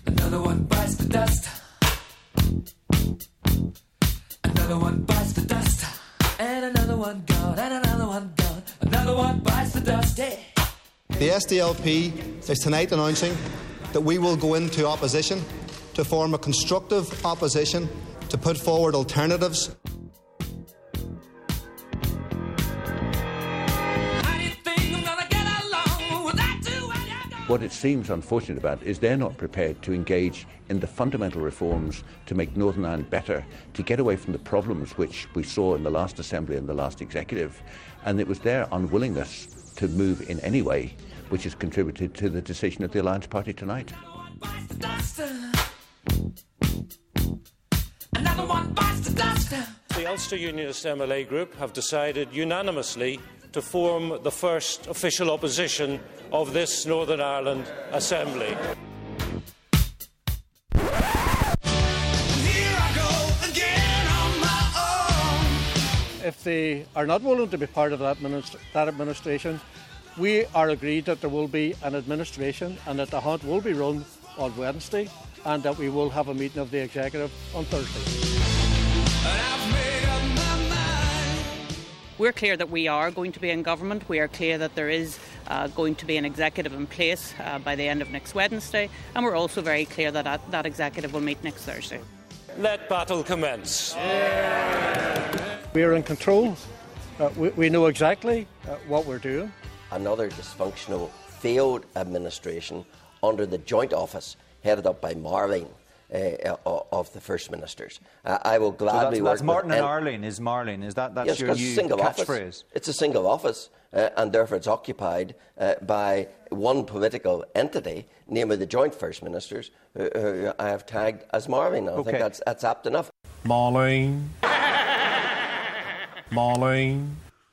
Another one bites the dust. Another one bites the dust. And another one gone, and another one gone. Another one bites the dust, yeah. The SDLP is tonight announcing that we will go into opposition to form a constructive opposition to put forward alternatives. What it seems unfortunate about is they're not prepared to engage in the fundamental reforms to make Northern Ireland better, to get away from the problems which we saw in the last Assembly and the last Executive. And it was their unwillingness to move in any way which has contributed to the decision of the Alliance Party tonight. The Ulster Unionist MLA Group have decided unanimously to form the first official opposition of this Northern Ireland Assembly. If they are not willing to be part of that administration, we are agreed that there will be an administration and that the hunt will be run on Wednesday and that we will have a meeting of the Executive on Thursday. We're clear that we are going to be in government. We are clear that there is going to be an executive in place by the end of next Wednesday, and we're also very clear that that executive will meet next Thursday. Let battle commence. We are in control. We know exactly what we're doing. Another dysfunctional, failed administration under the joint office headed up by Marlene of the First Ministers. I will gladly work that's Martin with and Arlene. Is Marlene? Is that's yes, your new catchphrase? Office. It's a single office, and therefore it's occupied by one political entity, namely the joint First Ministers, who I have tagged as Marlene. I think that's apt enough. Marlene. Marlene.